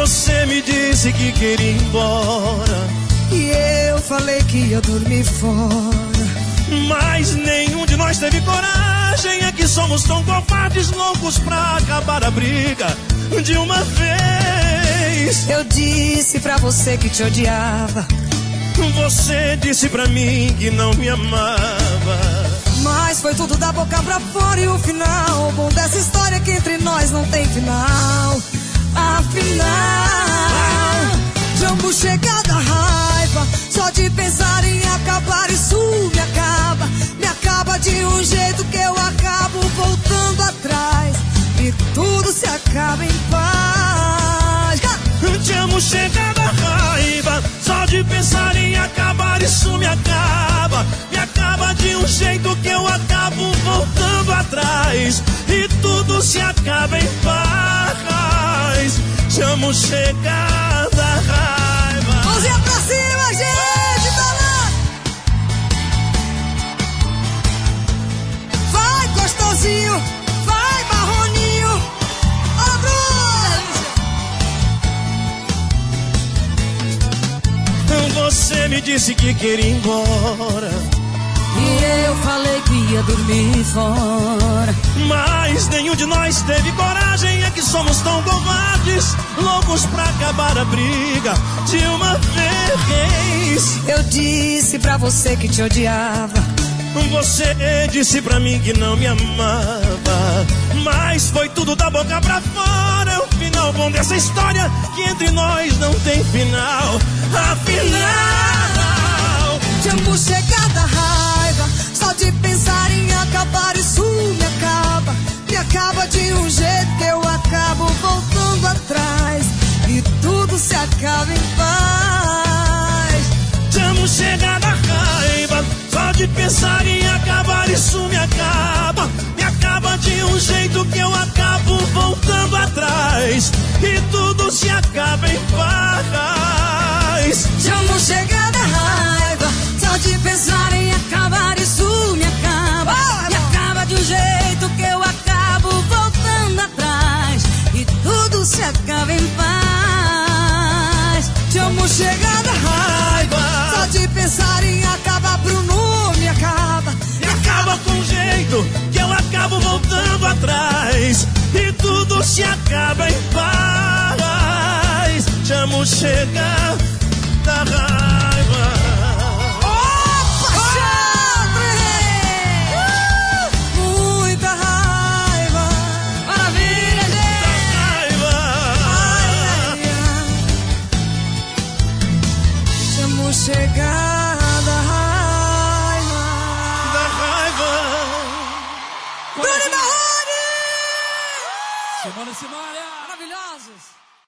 Você me disse que queria ir embora e eu falei que ia dormir fora, mas nenhum de nós teve coragem. É que somos tão covardes, loucos pra acabar a briga de uma vez. Eu disse pra você que te odiava, você disse pra mim que não me amava, mas foi tudo da boca pra fora. E o final bom dessa história é que entre nós não tem final. Afinal, Jambo chega da raiva, só de pensar em acabar isso me acaba. Me acaba de um jeito que eu acabo voltando atrás e tudo se acaba em paz. Jambo chega da raiva, só de pensar em acabar isso me acaba. Me acaba de um jeito que eu acabo voltando atrás e tudo se acaba em paz. Jambo chega da raiva. Mãozinha pra cima, gente, tá lá. Vai, gostosinho, vai, marroninho. Ó, Bruno. Você me disse que queria ir embora e eu falei que ia dormir fora, mas nenhum de nós teve coragem. É que somos tão covardes, loucos pra acabar a briga de uma vez. Eu disse pra você que te odiava, você disse pra mim que não me amava, mas foi tudo da boca pra fora. É o final bom dessa história, que entre nós não tem final. Afinal, Jambo chega da raiva, só de pensar em acabar isso me acaba. Me acaba de um jeito que eu acabo voltando atrás e tudo se acaba em paz. Jambo chega da raiva, só de pensar em acabar isso me acaba. Me acaba de um jeito que eu acabo voltando atrás e tudo se acaba em paz. Jambo chega da raiva, só de pensar em acabar isso me acaba. Me acaba de um jeito que eu acabo voltando atrás e tudo se acaba em paz. Jambo chega da raiva, só de pensar em acabar, Bruno, me acaba. Me acaba com um jeito que eu acabo voltando atrás e tudo se acaba em paz. Jambo chega da raiva.